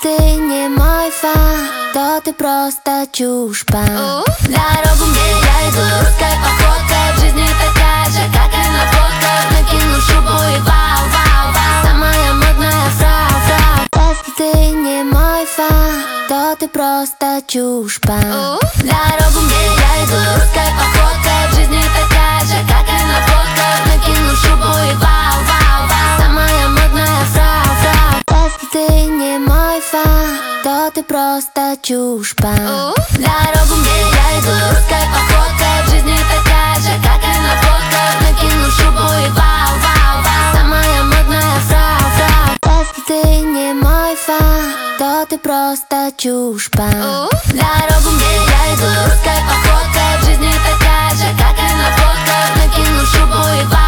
ты не мой фан, то ты просто чушь-пан. Дорогу мне я иду русской походкой. В жизни такая же, как и на фотках. Накину шубу и вау-вау-вау, самая модная фрау-фрау. Если ты не мой фан, то ты просто чушь-пан. Дорогу мне я иду русской походкой. В жизни такая же, как и на фотках. Накину шубу и вау-вау-вау, самая модная фрау-фрау. Если ты не мой фан, то ты просто чушь-пан. Дорогу мне я иду русской походкой. В жизни такая же, как и на фотках. Накину шубу и вау-вау-вау, самая модная фрау-фрау. Если ты не мой фан, то ты просто чушь-пан. Дорогу мне я иду русской походкой. В жизни такая же, как и на фотках. Накину шубу и